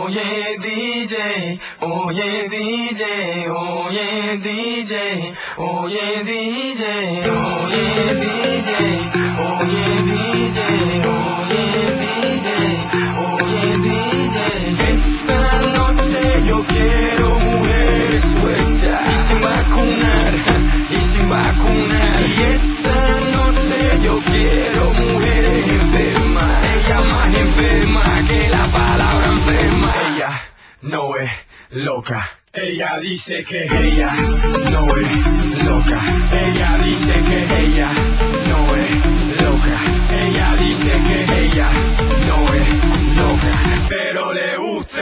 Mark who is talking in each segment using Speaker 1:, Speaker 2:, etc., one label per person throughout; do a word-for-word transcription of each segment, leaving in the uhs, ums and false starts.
Speaker 1: Oye D J, oye D J, oye D J, oye D J, oye D J, oye D J, oye D J, oye D J. Esta noche yo quiero mujeres sueltas y sin vacunar, y sin vacunar. Y esta noche yo quiero mujeres enfermas, ella más enferma que la palabra enferma. Ella no es loca, ella dice que ella no es loca, ella dice que ella no es loca, ella dice que ella no es loca, pero le gusta.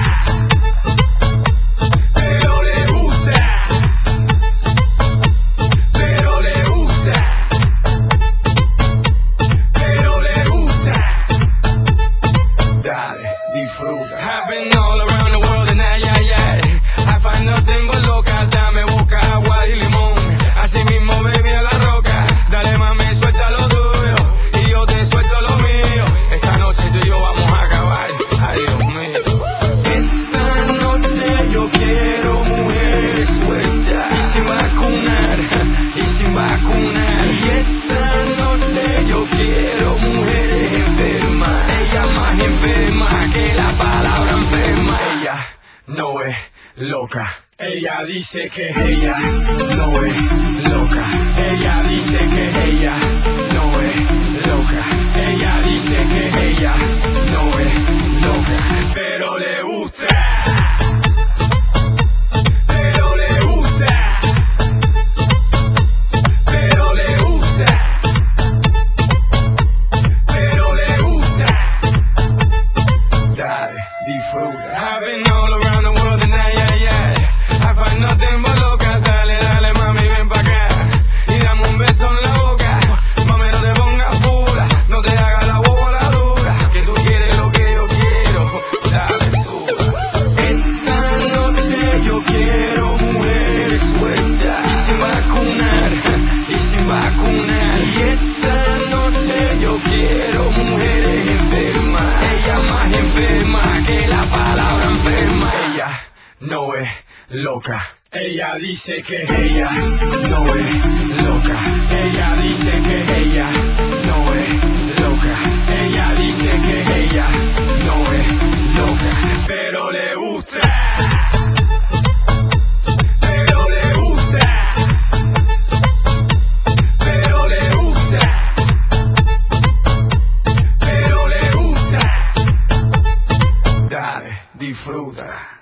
Speaker 1: Pero le gusta, pero le gusta, pero le gusta. Dale, disfruta. I've been all around the world and ay, ay, ay, I find nothing but loca. Dame boca, agua y limón, así mismo baby a la roca. Dale mami, suelta lo tuyo y yo te suelto lo mío. Esta noche tú y yo vamos a acabar, ay Dios mío. Esta noche yo quiero mujeres sueltas y sin vacunar, y sin vacunar. Y esta noche yo quiero mujeres enfermas, ella más enferma que la palabra enferma. Ella no es loca, ella dice que ella no es loca, ella dice que ella no es loca, ella dice que ella no es loca, pero le gusta. Pero le gusta, pero le gusta, pero le gusta. Dale, disfruta. I've been all around the world and ay, ay, ay, I find nothing but loca. Dale, dale mami, ven pa' acá y dame un beso en la boca. Mami, no te pongas pura, no te hagas la bola dura, que tú quieres lo que yo quiero. Dale, suba. Esta noche yo quiero mujeres sueltas y sin vacunar, y sin vacunar. Y esta noche yo quiero mujeres enfermas, ella más enferma que la palabra enferma. Ella no es loca, ella dice que ella no es loca, ella dice que ella no es loca, ella dice que ella no es loca, pero le gusta. Pero le gusta, pero le gusta, pero le gusta. Dale, disfruta.